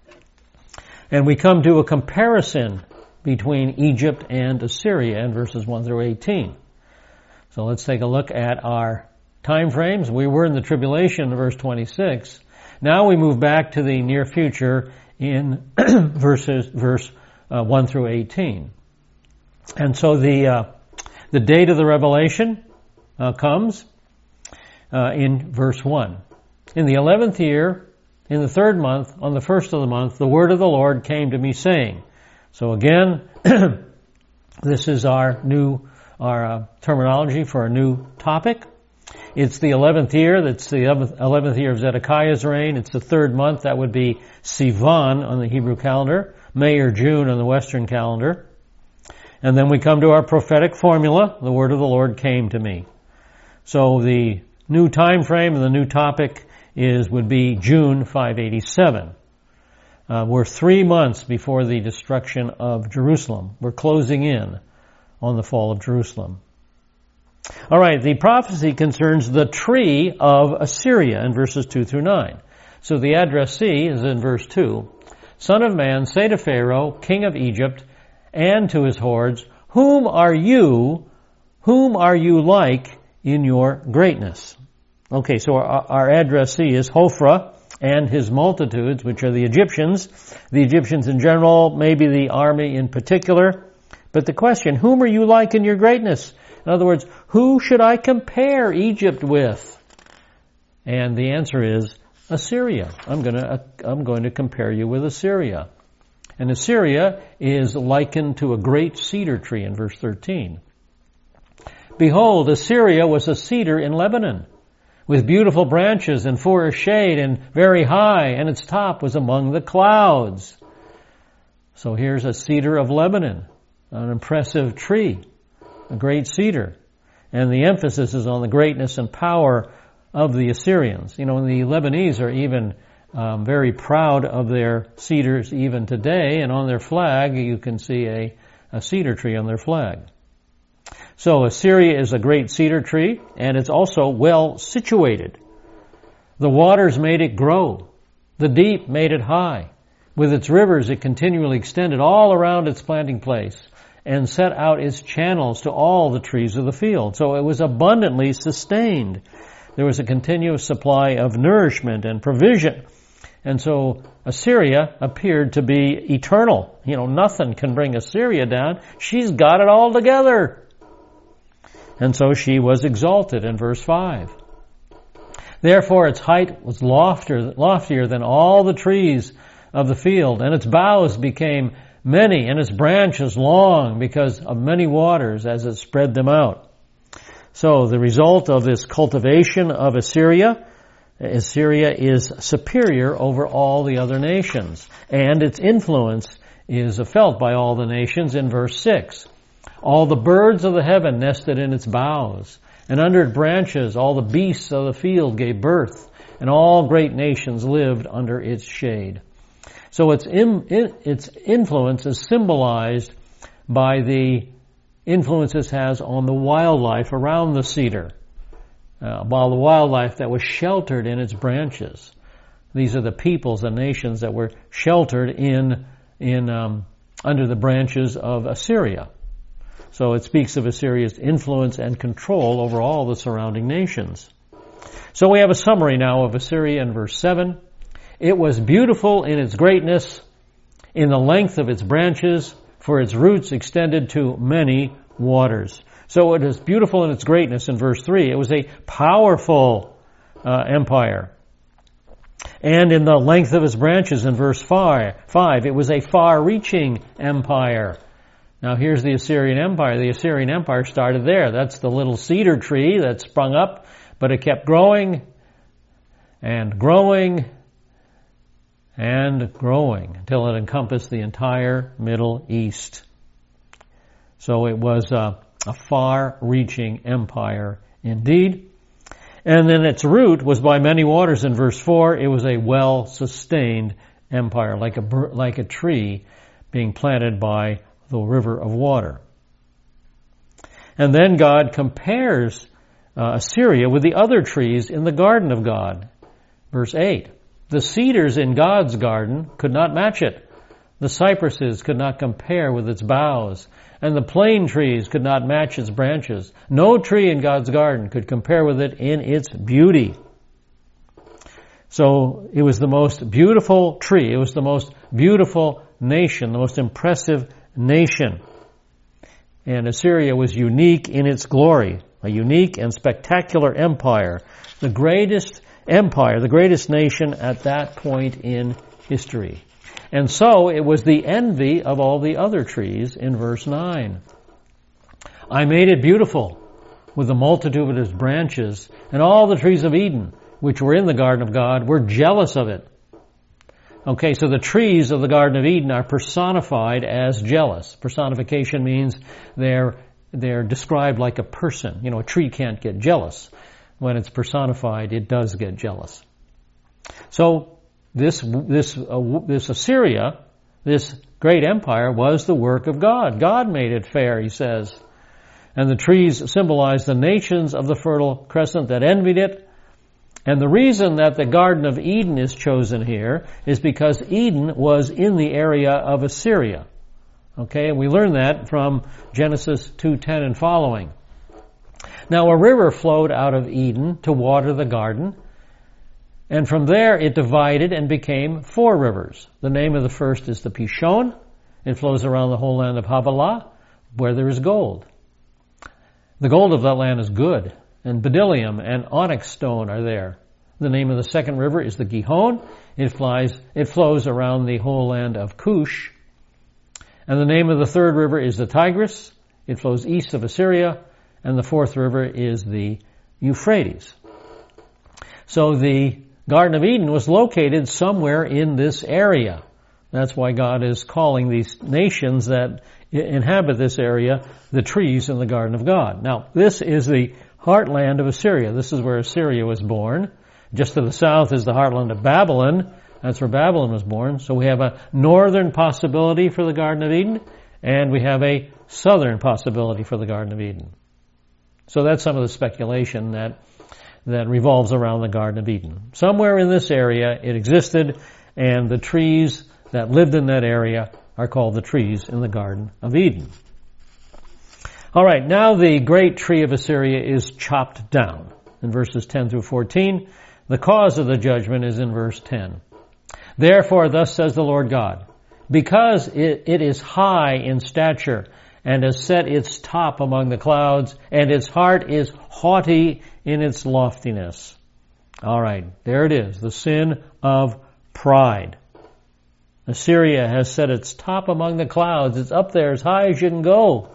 And we come to a comparison between Egypt and Assyria in verses one through eighteen. So let's take a look at our time frames. We were in the tribulation in verse twenty-six. Now we move back to the near future in verses verse uh, one through eighteen. And so the uh, the date of the revelation uh, comes uh, in verse one. In the eleventh year, in the third month, on the first of the month, the word of the Lord came to me, saying. So again, this is our new our uh, terminology for a new topic. It's the eleventh year. That's the eleventh year of Zedekiah's reign. It's the third month. That would be Sivan on the Hebrew calendar, May or June on the Western calendar. And then we come to our prophetic formula. The word of the Lord came to me. So the new time frame and the new topic is would be June five eighty-seven. Uh, we're three months before the destruction of Jerusalem. We're closing in on the fall of Jerusalem. All right, the prophecy concerns the tree of Assyria in verses two through nine. So the addressee is in verse two. Son of man, say to Pharaoh, king of Egypt, and to his hordes, whom are you, whom are you like in your greatness? Okay, so our, our addressee is Hophra and his multitudes, which are the Egyptians. The Egyptians in general, maybe the army in particular. But the question, whom are you like in your greatness? In other words, who should I compare Egypt with? And the answer is Assyria. I'm going to I'm going to compare you with Assyria. And Assyria is likened to a great cedar tree in verse thirteen. Behold, Assyria was a cedar in Lebanon, with beautiful branches and forest shade and very high, and its top was among the clouds. So here's a cedar of Lebanon, an impressive tree, a great cedar. And the emphasis is on the greatness and power of the Assyrians. You know, and the Lebanese are even um, very proud of their cedars even today, and on their flag you can see a, a cedar tree on their flag. So Assyria is a great cedar tree, and it's also well situated. The waters made it grow. The deep made it high. With its rivers it continually extended all around its planting place and set out its channels to all the trees of the field. So it was abundantly sustained. There was a continuous supply of nourishment and provision. And so Assyria appeared to be eternal. You know, nothing can bring Assyria down. She's got it all together. And so she was exalted in verse five. Therefore its height was loftier, loftier than all the trees of the field, and its boughs became many, and its branches long, because of many waters as it spread them out. So the result of this cultivation of Assyria, Assyria is superior over all the other nations, and its influence is felt by all the nations in verse six. All the birds of the heaven nested in its boughs, and under its branches all the beasts of the field gave birth, and all great nations lived under its shade. So its, in, its influence is symbolized by the influence it has on the wildlife around the cedar, uh, while the wildlife that was sheltered in its branches. These are the peoples and nations that were sheltered in in um, under the branches of Assyria. So it speaks of Assyria's influence and control over all the surrounding nations. So we have a summary now of Assyria in verse seven. It was beautiful in its greatness, in the length of its branches, for its roots extended to many waters. So it is beautiful in its greatness in verse three. It was a powerful uh, empire. And in the length of its branches in verse five, it was a far-reaching empire. Now here's the Assyrian Empire. The Assyrian Empire started there. That's the little cedar tree that sprung up, but it kept growing and growing and growing until it encompassed the entire Middle East. So it was a, a far-reaching empire indeed. And then its root was by many waters in verse four. It was a well-sustained empire, like a, like a tree being planted by the river of water. And then God compares uh, Assyria with the other trees in the garden of God. Verse eight. The cedars in God's garden could not match it. The cypresses could not compare with its boughs, and the plane trees could not match its branches. No tree in God's garden could compare with it in its beauty. So it was the most beautiful tree. It was the most beautiful nation, the most impressive nation. And Assyria was unique in its glory, a unique and spectacular empire, the greatest empire, the greatest nation at that point in history. And so it was the envy of all the other trees in verse nine. I made it beautiful with the multitude of its branches, and all the trees of Eden, which were in the garden of God, were jealous of it. Okay, so the trees of the Garden of Eden are personified as jealous. Personification means they're they're described like a person. You know, a tree can't get jealous. When it's personified, it does get jealous. So this this uh, this Assyria, this great empire, was the work of God. God made it fair, he says. And the trees symbolize the nations of the Fertile Crescent that envied it. And the reason that the Garden of Eden is chosen here is because Eden was in the area of Assyria. Okay, and we learn that from Genesis two ten and following. Now a river flowed out of Eden to water the garden, and from there it divided and became four rivers. The name of the first is the Pishon. It flows around the whole land of Havilah, where there is gold. The gold of that land is good, and bdellium and onyx stone are there. The name of the second river is the Gihon. It flies, it flows around the whole land of Cush. And the name of the third river is the Tigris. It flows east of Assyria. And the fourth river is the Euphrates. So the Garden of Eden was located somewhere in this area. That's why God is calling these nations that inhabit this area the trees in the Garden of God. Now, this is the heartland of Assyria. This is where Assyria was born. Just to the south is the heartland of Babylon. That's where Babylon was born. So we have a northern possibility for the Garden of Eden, and we have a southern possibility for the Garden of Eden. So that's some of the speculation that that revolves around the Garden of Eden. Somewhere in this area it existed, and the trees that lived in that area are called the trees in the Garden of Eden. All right, now the great tree of Assyria is chopped down in verses ten through fourteen. The cause of the judgment is in verse ten. Therefore, thus says the Lord God, because it, it is high in stature and has set its top among the clouds, and its heart is haughty in its loftiness. All right, there it is, the sin of pride. Assyria has set its top among the clouds. It's up there as high as you can go.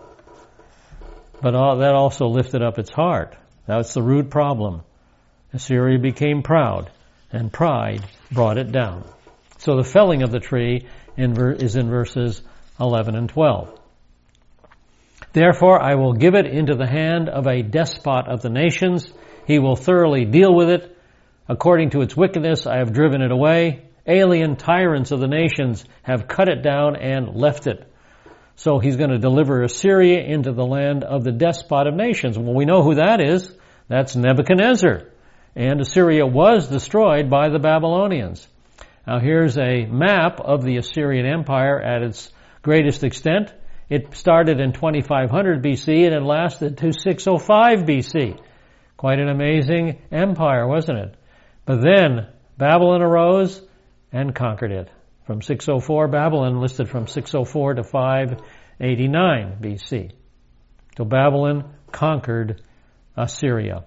But that also lifted up its heart. That's the root problem. Assyria became proud, and pride brought it down. So the felling of the tree in ver- is in verses eleven and twelve. Therefore I will give it into the hand of a despot of the nations. He will thoroughly deal with it According to its wickedness, I have driven it away. Alien tyrants of the nations have cut it down and left it. So he's going to deliver Assyria into the land of the despot of nations. Well, we know who that is. That's Nebuchadnezzar. And Assyria was destroyed by the Babylonians. Now here's a map of the Assyrian Empire at its greatest extent. It started in twenty-five hundred B C and it lasted to six oh five B C. Quite an amazing empire, wasn't it? But then Babylon arose and conquered it. From six oh four, Babylon listed from six oh four to five eighty-nine B C. So Babylon conquered Assyria.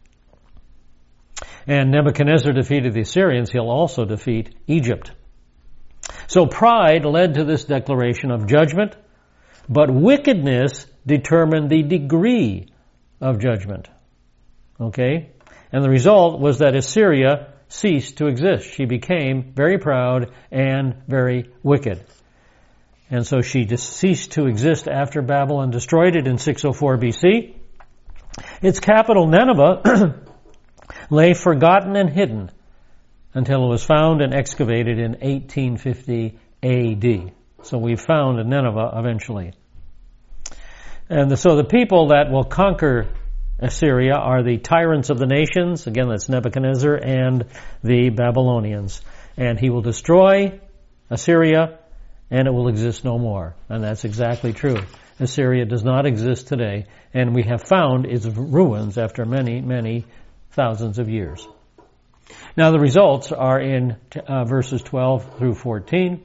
And Nebuchadnezzar defeated the Assyrians. He'll also defeat Egypt. So pride led to this declaration of judgment, but wickedness determined the degree of judgment. Okay? And the result was that Assyria ceased to exist. She became very proud and very wicked. And so she ceased to exist after Babylon destroyed it in six oh four B C. Its capital, Nineveh, lay forgotten and hidden until it was found and excavated in eighteen fifty A D. So we found Nineveh eventually. And the, so the people that will conquer Assyria are the tyrants of the nations. Again, that's Nebuchadnezzar and the Babylonians. And he will destroy Assyria and it will exist no more. And that's exactly true. Assyria does not exist today, and we have found its ruins after many, many thousands of years. Now the results are in uh, verses twelve through fourteen.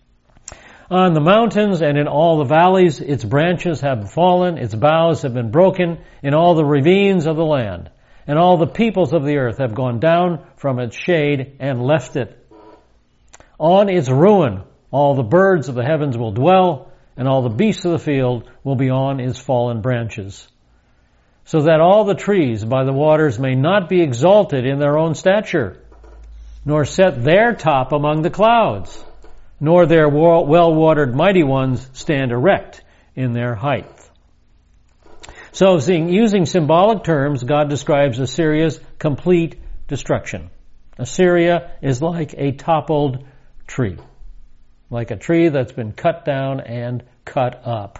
On the mountains and in all the valleys, its branches have fallen, its boughs have been broken in all the ravines of the land, and all the peoples of the earth have gone down from its shade and left it. On its ruin, all the birds of the heavens will dwell, and all the beasts of the field will be on its fallen branches, so that all the trees by the waters may not be exalted in their own stature, nor set their top among the clouds, nor their well-watered mighty ones stand erect in their height. So, using symbolic terms, God describes Assyria's complete destruction. Assyria is like a toppled tree, like a tree that's been cut down and cut up.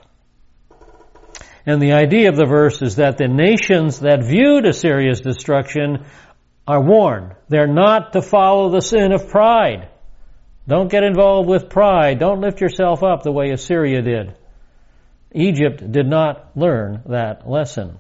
And the idea of the verse is that the nations that viewed Assyria's destruction are warned. They're not to follow the sin of pride. Don't get involved with pride. Don't lift yourself up the way Assyria did. Egypt did not learn that lesson.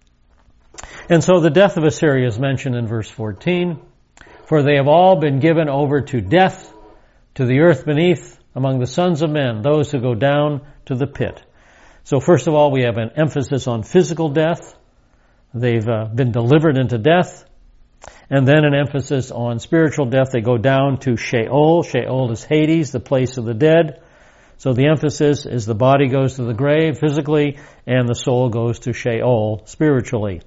And so the death of Assyria is mentioned in verse fourteen. For they have all been given over to death, to the earth beneath, among the sons of men, those who go down to the pit. So first of all, we have an emphasis on physical death. They've uh, been delivered into death. And then an emphasis on spiritual death. They go down to Sheol. Sheol is Hades, the place of the dead. So the emphasis is the body goes to the grave physically, and the soul goes to Sheol spiritually.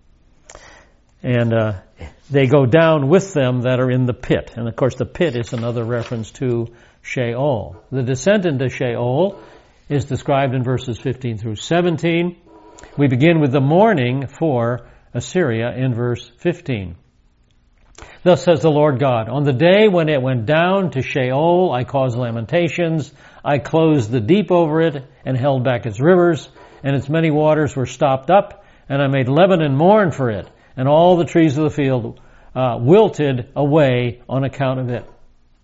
And uh, they go down with them that are in the pit. And of course the pit is another reference to Sheol. The descent into Sheol is described in verses fifteen through seventeen. We begin with the mourning for Assyria in verse fifteen. Thus says the Lord God, on the day when it went down to Sheol, I caused lamentations. I closed the deep over it and held back its rivers, and its many waters were stopped up, and I made Lebanon mourn for it, and all the trees of the field uh, wilted away on account of it.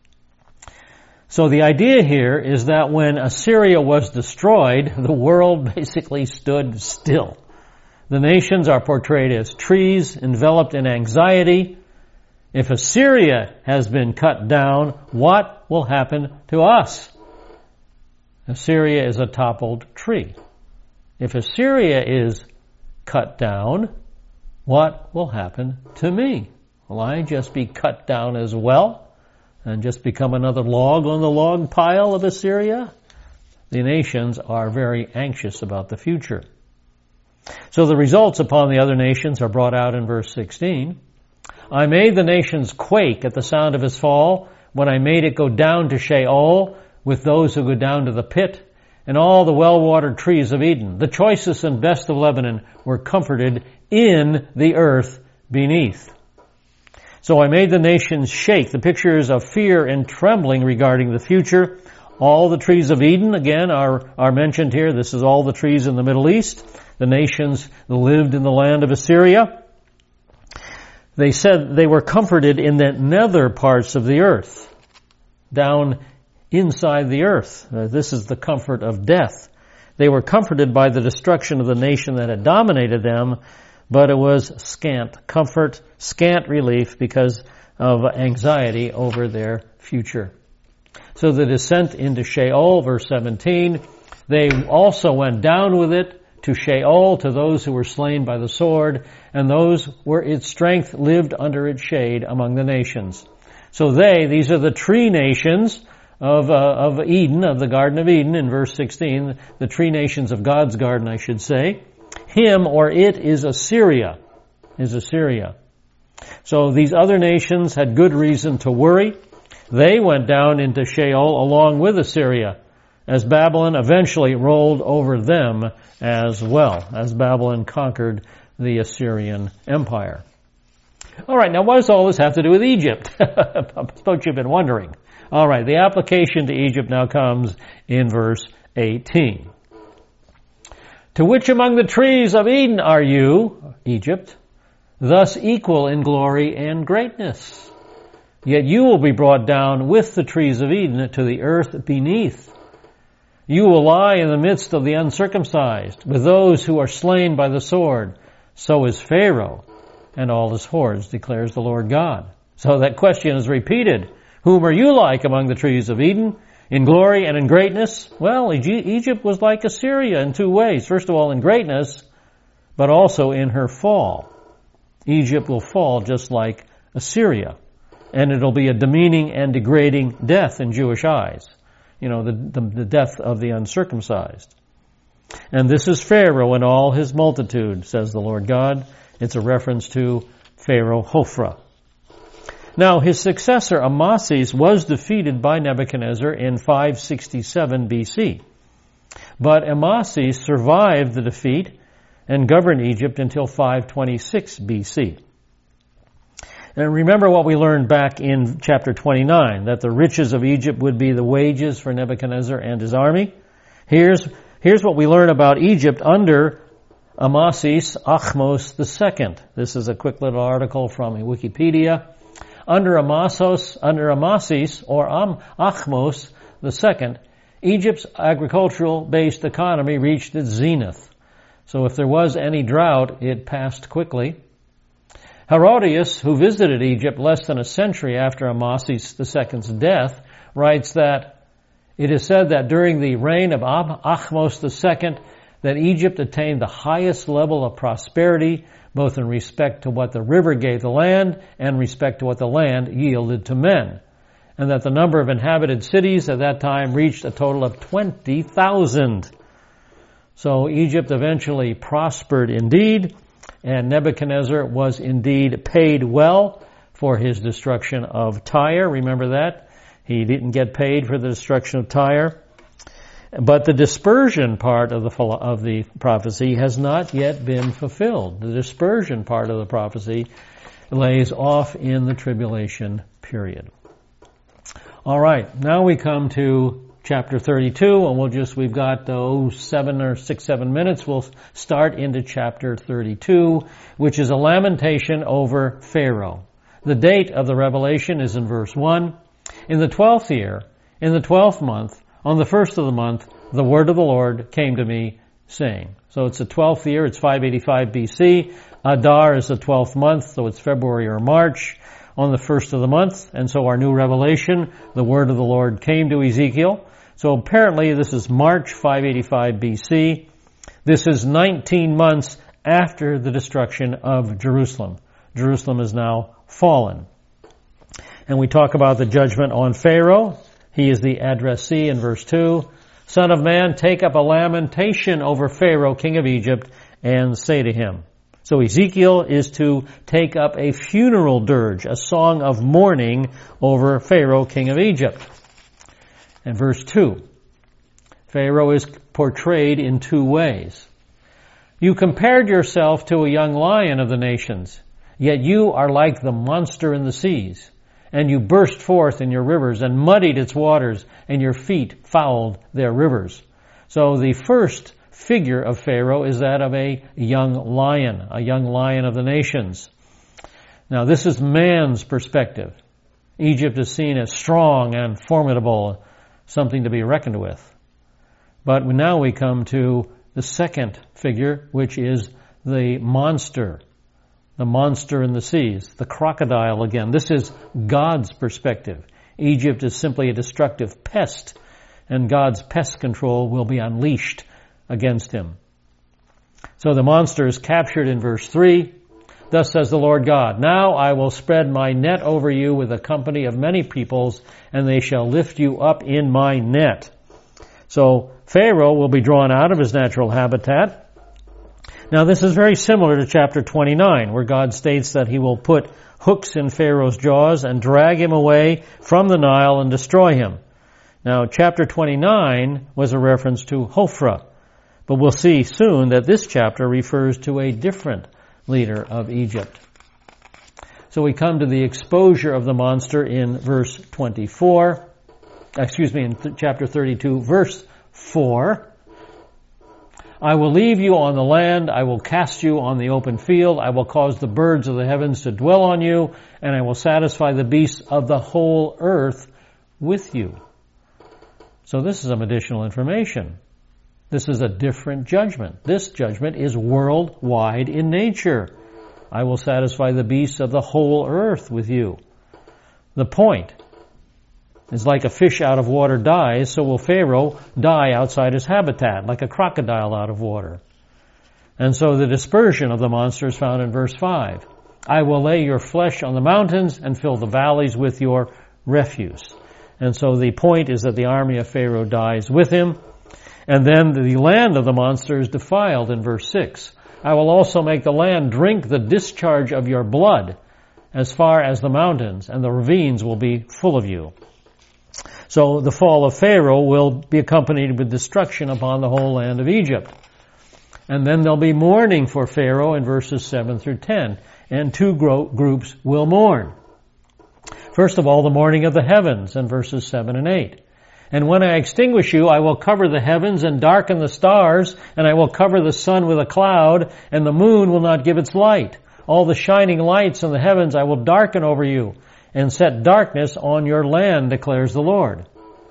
So the idea here is that when Assyria was destroyed, the world basically stood still. The nations are portrayed as trees enveloped in anxiety. If Assyria has been cut down, what will happen to us? Assyria is a toppled tree. If Assyria is cut down, what will happen to me? Will I just be cut down as well and just become another log on the log pile of Assyria? The nations are very anxious about the future. So the results upon the other nations are brought out in verse sixteen. I made the nations quake at the sound of his fall, when I made it go down to Sheol with those who go down to the pit, and all the well-watered trees of Eden, the choicest and best of Lebanon, were comforted in the earth beneath. So I made the nations shake. The picture is of fear and trembling regarding the future. All the trees of Eden, again, are, are mentioned here. This is all the trees in the Middle East. The nations that lived in the land of Assyria. They said they were comforted in the nether parts of the earth, down inside the earth. Uh, this is the comfort of death. They were comforted by the destruction of the nation that had dominated them, but it was scant comfort, scant relief because of anxiety over their future. So the descent into Sheol, verse seventeen, they also went down with it to Sheol, to those who were slain by the sword, and those where its strength lived under its shade among the nations. So they, these are the tree nations of uh, of Eden, of the Garden of Eden, in verse sixteen, the tree nations of God's garden, I should say. Him or it is Assyria, is Assyria. So these other nations had good reason to worry. They went down into Sheol along with Assyria, as Babylon eventually rolled over them as well, as Babylon conquered the Assyrian Empire. All right, now what does all this have to do with Egypt? I suppose you've been wondering. All right, the application to Egypt now comes in verse eighteen. To which among the trees of Eden are you, Egypt, thus equal in glory and greatness? Yet you will be brought down with the trees of Eden to the earth beneath. You will lie in the midst of the uncircumcised, with those who are slain by the sword. So is Pharaoh and all his hordes, declares the Lord God. So that question is repeated. Whom are you like among the trees of Eden? In glory and in greatness? Well, Egypt was like Assyria in two ways. First of all, in greatness, but also in her fall. Egypt will fall just like Assyria. And it'll be a demeaning and degrading death in Jewish eyes. You know, the, the, the death of the uncircumcised. And this is Pharaoh and all his multitude, says the Lord God. It's a reference to Pharaoh Hophra. Now, his successor Amasis was defeated by Nebuchadnezzar in five sixty-seven B C. But Amasis survived the defeat and governed Egypt until five twenty-six B C. And remember what we learned back in chapter twenty-nine, that the riches of Egypt would be the wages for Nebuchadnezzar and his army. Here's, here's what we learn about Egypt under Amasis Achmos the Second. This is a quick little article from Wikipedia. Under Amasos, under Amasis, or Am, Achmos the Second, Egypt's agricultural-based economy reached its zenith. So if there was any drought, it passed quickly. Herodotus, who visited Egypt less than a century after Amasis the Second's death, writes that it is said that during the reign of Achmos the Second, that Egypt attained the highest level of prosperity, both in respect to what the river gave the land and respect to what the land yielded to men, and that the number of inhabited cities at that time reached a total of twenty thousand. So Egypt eventually prospered indeed, and Nebuchadnezzar was indeed paid well for his destruction of Tyre. Remember that? He didn't get paid for the destruction of Tyre. But the dispersion part of the of the prophecy has not yet been fulfilled. The dispersion part of the prophecy lays off in the tribulation period. All right, now we come to chapter thirty-two, and we'll just, we've got, oh, seven or six, seven minutes. We'll start into chapter thirty-two, which is a lamentation over Pharaoh. The date of the revelation is in verse one. In the twelfth year, in the twelfth month, on the first of the month, the word of the Lord came to me, saying. So it's the twelfth year, it's five eighty-five B C. Adar is the twelfth month, so it's February or March, on the first of the month. And so our new revelation, the word of the Lord came to Ezekiel. So apparently this is March five eighty-five B C. This is nineteen months after the destruction of Jerusalem. Jerusalem is now fallen. And we talk about the judgment on Pharaoh. He is the addressee in verse two. Son of man, take up a lamentation over Pharaoh, king of Egypt, and say to him. So Ezekiel is to take up a funeral dirge, a song of mourning over Pharaoh, king of Egypt. And verse two. Pharaoh is portrayed in two ways. You compared yourself to a young lion of the nations. Yet you are like the monster in the seas, and you burst forth in your rivers and muddied its waters, and your feet fouled their rivers. So the first figure of Pharaoh is that of a young lion, a young lion of the nations. Now this is man's perspective. Egypt is seen as strong and formidable, something to be reckoned with. But now we come to the second figure, which is the monster, the monster in the seas, the crocodile again. This is God's perspective. Egypt is simply a destructive pest, and God's pest control will be unleashed against him. So the monster is captured in verse three. Thus says the Lord God, now I will spread my net over you with a company of many peoples, and they shall lift you up in my net. So Pharaoh will be drawn out of his natural habitat. Now this is very similar to chapter twenty-nine, where God states that he will put hooks in Pharaoh's jaws and drag him away from the Nile and destroy him. Now chapter twenty-nine was a reference to Hophra, but we'll see soon that this chapter refers to a different leader of Egypt. So we come to the exposure of the monster in verse twenty-four, excuse me, in th- chapter thirty-two, verse four. I will leave you on the land, I will cast you on the open field, I will cause the birds of the heavens to dwell on you, and I will satisfy the beasts of the whole earth with you. So this is some additional information. This is a different judgment. This judgment is worldwide in nature. I will satisfy the beasts of the whole earth with you. The point is, like a fish out of water dies, so will Pharaoh die outside his habitat, like a crocodile out of water. And so the dispersion of the monster is found in verse five. I will lay your flesh on the mountains and fill the valleys with your refuse. And so the point is that the army of Pharaoh dies with him. And then the land of the monster is defiled in verse six. I will also make the land drink the discharge of your blood as far as the mountains, and the ravines will be full of you. So the fall of Pharaoh will be accompanied with destruction upon the whole land of Egypt. And then there'll be mourning for Pharaoh in verses seven through ten. And two gro- groups will mourn. First of all, the mourning of the heavens in verses seven and eight. And when I extinguish you, I will cover the heavens and darken the stars, and I will cover the sun with a cloud, and the moon will not give its light. All the shining lights in the heavens I will darken over you, and set darkness on your land, declares the Lord.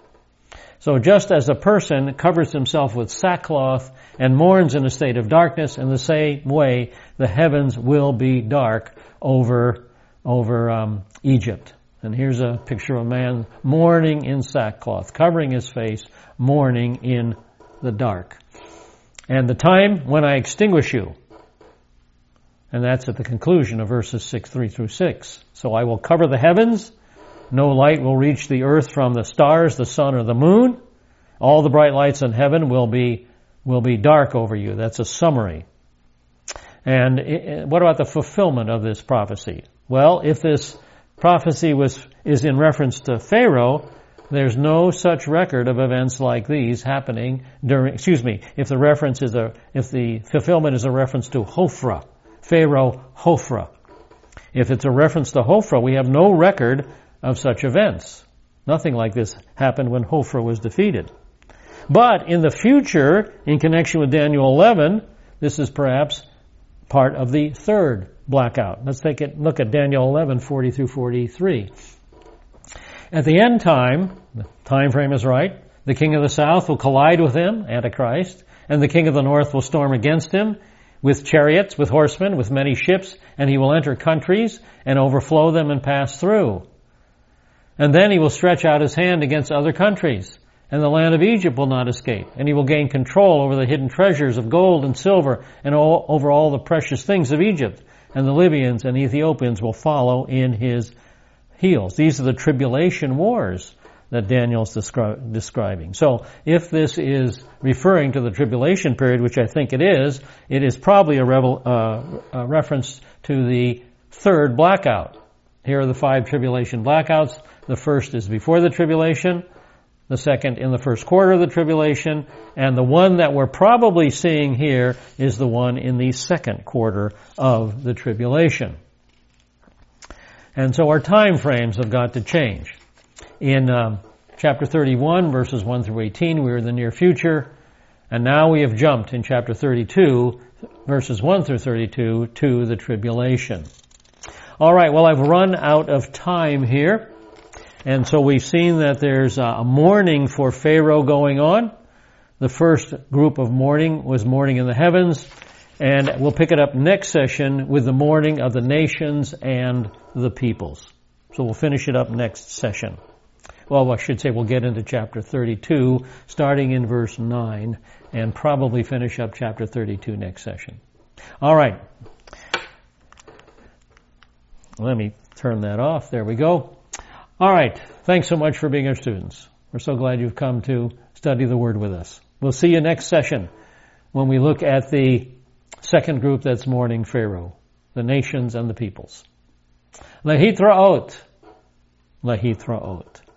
So just as a person covers himself with sackcloth and mourns in a state of darkness, in the same way the heavens will be dark over, over um, Egypt. And here's a picture of a man mourning in sackcloth, covering his face, mourning in the dark. And the time when I extinguish you, and that's at the conclusion of verses six, three through six. So I will cover the heavens, no light will reach the earth from the stars, the sun, or the moon. All the bright lights in heaven will be, will be dark over you. That's a summary. And it, what about the fulfillment of this prophecy? Well, if this prophecy was is in reference to Pharaoh, there's no such record of events like these happening during, excuse me, if the reference is a, if the fulfillment is a reference to Hophra, Pharaoh Hophra. If it's a reference to Hophra, we have no record of such events. Nothing like this happened when Hophra was defeated. But in the future, in connection with Daniel eleven, this is perhaps part of the third blackout. Let's take a look at Daniel eleven, forty through forty-three. At the end time, the time frame is right, the king of the south will collide with him, Antichrist, and the king of the north will storm against him with chariots, with horsemen, with many ships, and he will enter countries and overflow them and pass through. And then he will stretch out his hand against other countries, and the land of Egypt will not escape. And he will gain control over the hidden treasures of gold and silver and all, over all the precious things of Egypt. And the Libyans and Ethiopians will follow in his heels. These are the tribulation wars that Daniel's descri- describing. So if this is referring to the tribulation period, which I think it is, it is probably a, revel, uh, a reference to the third blackout. Here are the five tribulation blackouts. The first is before the tribulation, the second in the first quarter of the tribulation, and the one that we're probably seeing here is the one in the second quarter of the tribulation. And so our time frames have got to change. In um, chapter thirty-one, verses one through eighteen, we were in the near future. And now we have jumped in chapter thirty-two, verses one through thirty-two, to the tribulation. All right, well, I've run out of time here. And so we've seen that there's a mourning for Pharaoh going on. The first group of mourning was mourning in the heavens. And we'll pick it up next session with the mourning of the nations and the peoples. So we'll finish it up next session. Well, I should say we'll get into chapter thirty-two, starting in verse nine, and probably finish up chapter thirty-two next session. All right. Let me turn that off. There we go. All right. Thanks so much for being our students. We're so glad you've come to study the Word with us. We'll see you next session when we look at the second group that's mourning Pharaoh, the nations and the peoples. Lehitraot. Lehitraot.